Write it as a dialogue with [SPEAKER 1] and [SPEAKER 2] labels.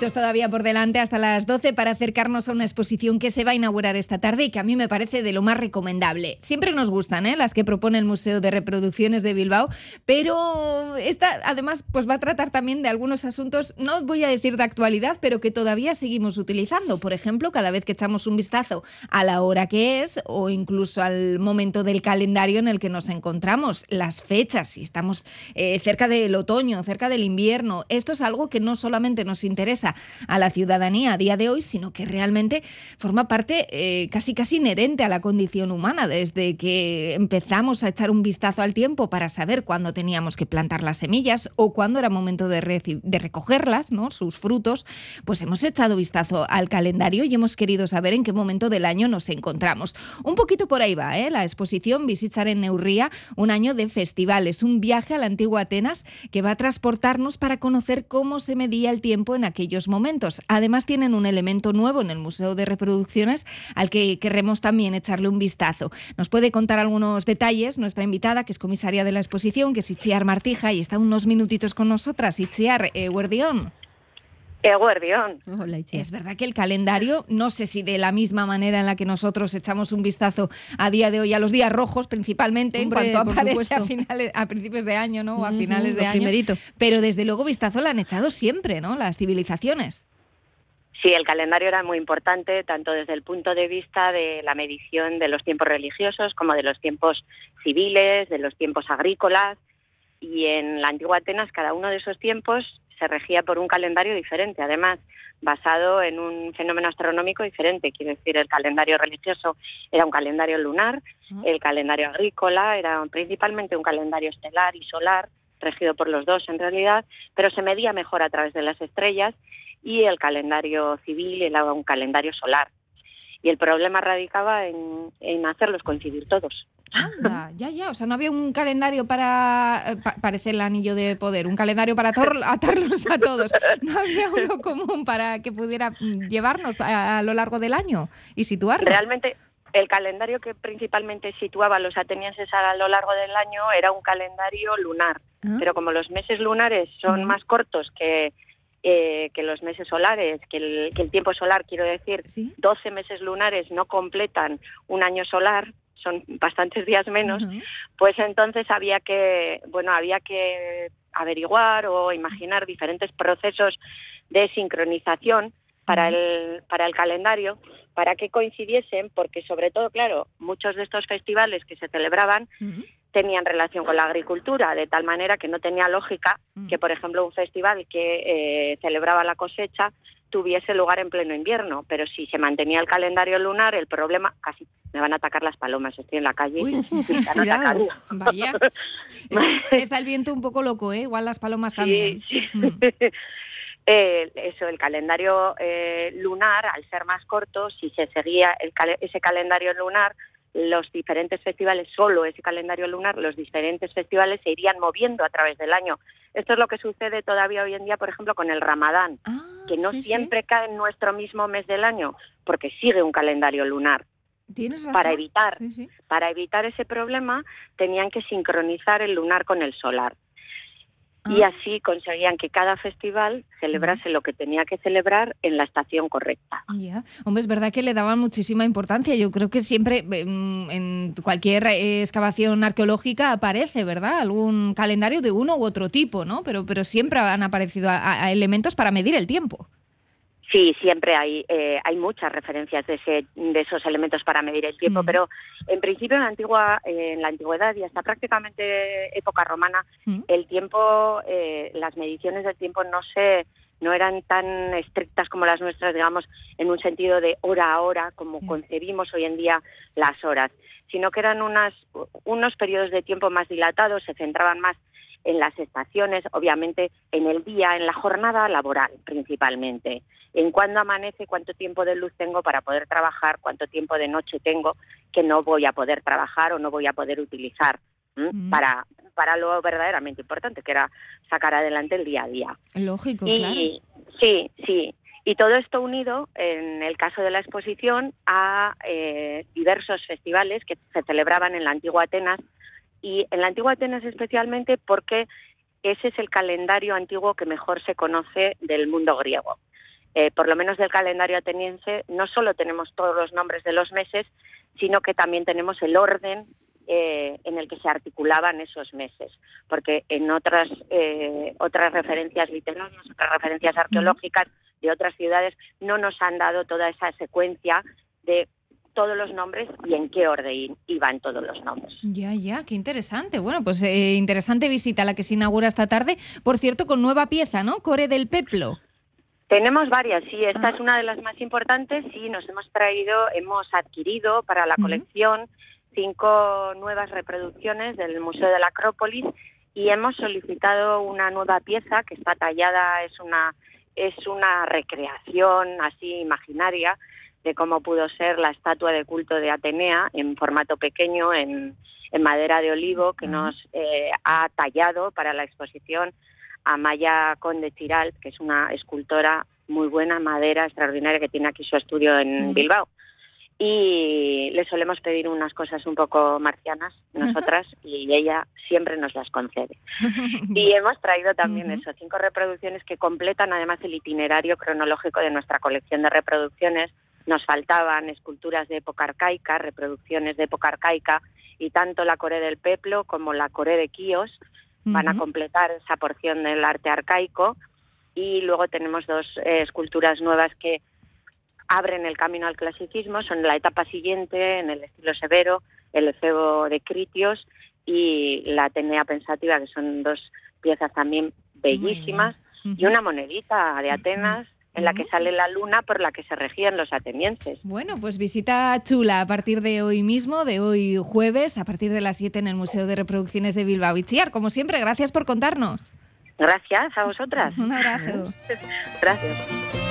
[SPEAKER 1] minutitos todavía por delante, hasta las 12, para acercarnos a una exposición que se va a inaugurar esta tarde y que a mí me parece de lo más recomendable. Siempre nos gustan las que propone el Museo de Reproducciones de Bilbao, pero esta además pues va a tratar también de algunos asuntos, no voy a decir de actualidad, pero que todavía seguimos utilizando. Por ejemplo, cada vez que echamos un vistazo a la hora que es o incluso al momento del calendario en el que nos encontramos, las fechas, si estamos cerca del otoño, cerca del invierno. Esto es algo que no solamente nos interesa a la ciudadanía a día de hoy, sino que realmente forma parte casi inherente a la condición humana, desde que empezamos a echar un vistazo al tiempo para saber cuándo teníamos que plantar las semillas o cuándo era momento de recogerlas, ¿no? Sus frutos, pues hemos echado vistazo al calendario y hemos querido saber en qué momento del año nos encontramos. Un poquito por ahí va, la exposición Bizitzaren Neurria, un año de festivales, un viaje a la antigua Atenas que va a transportarnos para conocer cómo se medía el tiempo en aquellos momentos. Además tienen un elemento nuevo en el Museo de Reproducciones al que querremos también echarle un vistazo. Nos puede contar algunos detalles nuestra invitada, que es comisaria de la exposición, que es Itziar Martija, y está unos minutitos con nosotras. Itziar, Eguerdión.
[SPEAKER 2] Eguerdión.
[SPEAKER 1] Hola, Itziar. Es verdad que el calendario, no sé si de la misma manera en la que nosotros echamos un vistazo a día de hoy a los días rojos, principalmente, en cuanto aparece a principios de año, ¿no? O a finales de año. Primerito. Pero desde luego vistazo lo han echado siempre, ¿no? Las civilizaciones.
[SPEAKER 2] Sí, el calendario era muy importante, tanto desde el punto de vista de la medición de los tiempos religiosos como de los tiempos civiles, de los tiempos agrícolas. Y en la antigua Atenas cada uno de esos tiempos se regía por un calendario diferente, además basado en un fenómeno astronómico diferente. Quiero decir, el calendario religioso era un calendario lunar, el calendario agrícola era principalmente un calendario estelar y solar, regido por los dos en realidad, pero se medía mejor a través de las estrellas, y el calendario civil era un calendario solar. Y el problema radicaba en hacerlos coincidir todos.
[SPEAKER 1] Anda, ya, o sea, no había un calendario para, parece el anillo de poder, un calendario para atarlos a todos. No había uno común para que pudiera llevarnos a lo largo del año y situarnos.
[SPEAKER 2] Realmente, el calendario que principalmente situaba a los atenienses a lo largo del año era un calendario lunar, pero como los meses lunares son más cortos que los meses solares, que el tiempo solar, quiero decir, ¿sí? 12 meses lunares no completan un año solar, son bastantes días menos, pues entonces había que averiguar o imaginar diferentes procesos de sincronización para el calendario, para que coincidiesen, porque sobre todo, claro, muchos de estos festivales que se celebraban tenían relación con la agricultura, de tal manera que no tenía lógica que, por ejemplo, un festival que celebraba la cosecha tuviese lugar en pleno invierno, pero si se mantenía el calendario lunar, el problema, casi me van a atacar las palomas, estoy en la calle.
[SPEAKER 1] Uy,
[SPEAKER 2] y están atacando.
[SPEAKER 1] Vaya, está el viento un poco loco, igual las palomas también.
[SPEAKER 2] Sí. El calendario lunar, al ser más corto, si se seguía ese calendario lunar, los diferentes festivales, solo ese calendario lunar, los diferentes festivales se irían moviendo a través del año. Esto es lo que sucede todavía hoy en día, por ejemplo, con el Ramadán, que no siempre cae en nuestro mismo mes del año, porque sigue un calendario lunar.
[SPEAKER 1] ¿Tienes razón?
[SPEAKER 2] Para evitar ese problema, tenían que sincronizar el lunar con el solar. Y así conseguían que cada festival celebrase lo que tenía que celebrar en la estación correcta.
[SPEAKER 1] Ya. Hombre, es verdad que le daban muchísima importancia. Yo creo que siempre en cualquier excavación arqueológica aparece, ¿verdad? Algún calendario de uno u otro tipo, ¿no? Pero siempre han aparecido a elementos para medir el tiempo.
[SPEAKER 2] Sí, siempre hay muchas referencias de esos elementos para medir el tiempo, pero en principio en la antigüedad y hasta prácticamente época romana, el tiempo, las mediciones del tiempo no eran tan estrictas como las nuestras, digamos, en un sentido de hora a hora, como concebimos hoy en día las horas, sino que eran unos periodos de tiempo más dilatados, se centraban más en las estaciones, obviamente en el día, en la jornada laboral principalmente, en cuándo amanece, cuánto tiempo de luz tengo para poder trabajar, cuánto tiempo de noche tengo que no voy a poder trabajar o no voy a poder utilizar para lo verdaderamente importante, que era sacar adelante el día a día.
[SPEAKER 1] Lógico, claro.
[SPEAKER 2] Sí. Y todo esto unido, en el caso de la exposición, a diversos festivales que se celebraban en la antigua Atenas, y en la antigua Atenas especialmente porque ese es el calendario antiguo que mejor se conoce del mundo griego. por lo menos del calendario ateniense, no solo tenemos todos los nombres de los meses, sino que también tenemos el orden en el que se articulaban esos meses, porque en otras referencias literarias, otras referencias arqueológicas de otras ciudades no nos han dado toda esa secuencia de todos los nombres y en qué orden iban todos los nombres.
[SPEAKER 1] Ya, qué interesante. Bueno, pues interesante visita la que se inaugura esta tarde. Por cierto, con nueva pieza, ¿no? Core del Peplo.
[SPEAKER 2] Tenemos varias, sí. Esta es una de las más importantes. Sí, hemos adquirido para la colección 5 nuevas reproducciones del Museo de la Acrópolis y hemos solicitado una nueva pieza que está tallada, es una recreación así imaginaria de cómo pudo ser la estatua de culto de Atenea en formato pequeño, en madera de olivo, que nos ha tallado para la exposición Amaya Conde Chiral, que es una escultora muy buena, madera extraordinaria, que tiene aquí su estudio en Bilbao. Y le solemos pedir unas cosas un poco marcianas, nosotras, y ella siempre nos las concede. Y hemos traído también 5 reproducciones que completan además el itinerario cronológico de nuestra colección de reproducciones. Nos faltaban esculturas de época arcaica, reproducciones de época arcaica, y tanto la Core del Peplo como la Core de Quíos van a completar esa porción del arte arcaico. Y luego tenemos 2 esculturas nuevas que abren el camino al clasicismo, son la etapa siguiente, en el estilo severo, el Efebo de Critios y la Atenea Pensativa, que son 2 piezas también bellísimas, y una monedita de Atenas en la que sale la luna por la que se regían los atenienses.
[SPEAKER 1] Bueno, pues visita chula a partir de hoy mismo, de hoy jueves, a partir de las 7 en el Museo de Reproducciones de Bilbao. Itziar, como siempre, gracias por contarnos.
[SPEAKER 2] Gracias a vosotras.
[SPEAKER 1] Un abrazo.
[SPEAKER 2] Gracias.